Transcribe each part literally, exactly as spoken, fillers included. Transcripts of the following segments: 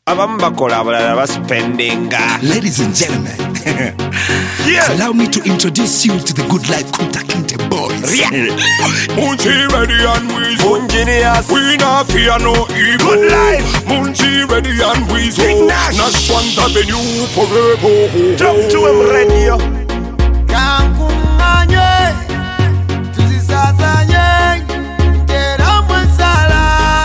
abamu bakola abalala baspendinga. Ladies and gentlemen, yeah. allow me to introduce you to the Good Life Kunta Kinte boys. Yeah. Munchi ready and we Engineers. We not fear no evil. Good life. Munchi ready and we Big Nash. Nash one avenue forever. Talk to him radio. Kankunganye tuzisazanye tera mwesala.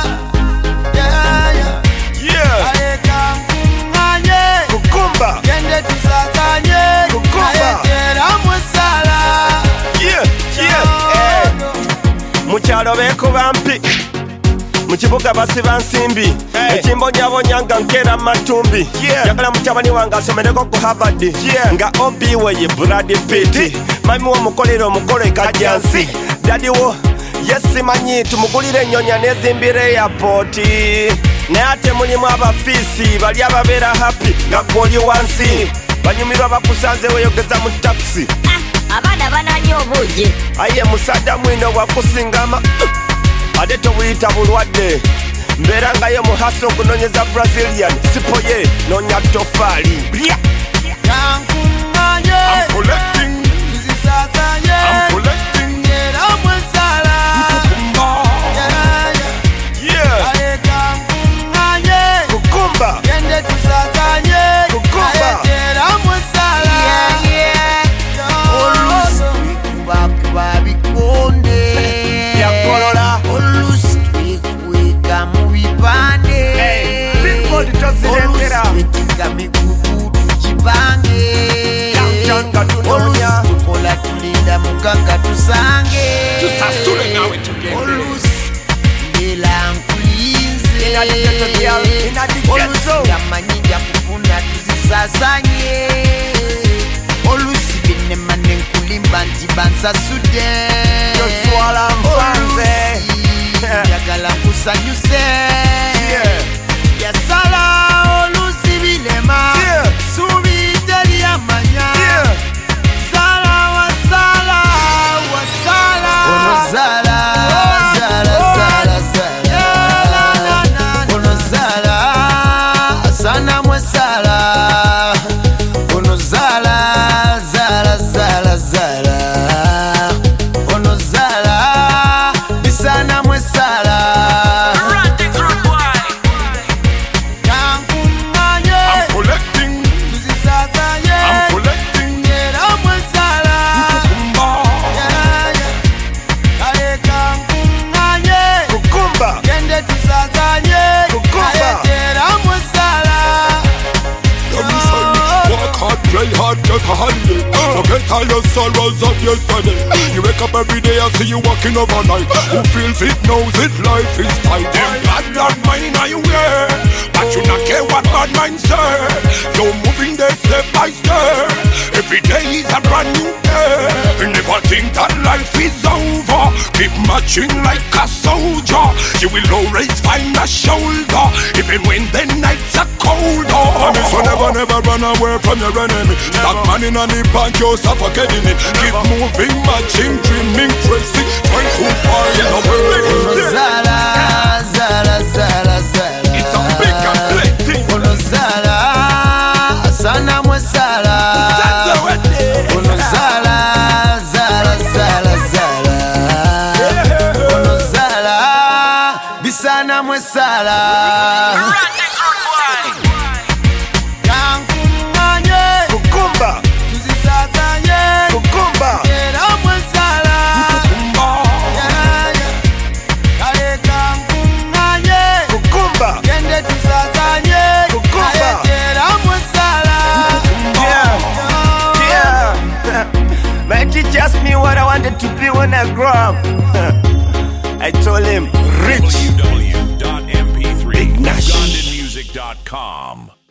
Yeah yeah Yeah. Aye kankunganye Kukumba. kende tuzazanye Kukumba. tera mwesala. Yeah. Yeah. Eh. Mukyalo beeko bampi. Mukibuga basiba nsimbi. Ekimbonyabonya nga nkera matumbi. Yagala mutabani wange asomereko ku Harvard. Nga obi we ye Brad Pitt. Mami wo mukolera omukolo ekajjansi. Dadi wo yesimanyi tumugulire ennyonyi nezimbira airport. Naye ate mulimu abafiisi bali ababeera happy nga gwoli wansi. Banyumirwa bakusanze weyogeza mu taxi. Abaana bananyi obuugi. Aye musajja mwino bwakusingama ate tobuyita bulwadde. Mbeera ngayo muhaso okunonyeza Brazilian sipoye nonya tofaali. Kankunganye I'm collecting, tuzisazanye I'm collecting. tera mwesala. Yeah yeah Yeah. Aye kankunganye Kukumba. kende tuzazanye Kukumba. tera mwesala. Yeah yeah olusi kubakuba bikonde Yakolola. olusi kweka mu bipande Billboard tozirengera. olusi kweka migugu tukibange Janga tunoonya. olusi tukola tulinda mugagga tusange Tusasule nawe tugende. olusi ndela nkulinze Inna the ghetto, girl. Inna the ghetto. olusi gamanyi nja kufuna tuzisasanye olusi binema nenkulimba nti bansasudde Toswala nfanze. Olusi njagala nkusanyuse Yeah. yasala olusi bilema Yeah. subi teri amanya Yeah. sala wasala wasala ono zala zala zala zala ono zala asana mwesala ono zala zala zala zala ono zala bisana mwesala kankunganye I'm collecting, tuzisazanye I'm collecting. tera mwesala. Yeah, yeah. Aye kankunganye Kukumba. kende tuzazanye Kukumba. aye tera mwesala. Let me say, work hard, play hard, get a handy. Forget all your sorrows of yesterday. You wake up every day and see you walking overnight. Who feels it knows it, life is tight. Them bad bad mind are you wear, but you not care what bad mind say. You're moving there step by step. Every day is a brand new day. You never think that life is over. Keep marching like a soldier. You will always find a shoulder, even when the nights are colder. So never, never run away from your enemy. Stop manning on the bank, you're suffocating it. Keep moving, marching, dreaming, tracing. Trying to find a way. Ono zala zala zala zala. It's a big and great thing. Ono zala asana mwesala. Ono zala zala zala zala. Ono zala bisana mwesala. Kankunganye Kukumba. tuzisazanye Kukumba. tera mwesala. Yeah, yeah. Aye kankunganye Kukumba. kende tuzazanye Kukumba. aye tera mwesala. Yeah. Yeah. My teacher asked me what I wanted to be when I grow up. I told him rich. w w w dot m p three Big Nash. ugandan music dot com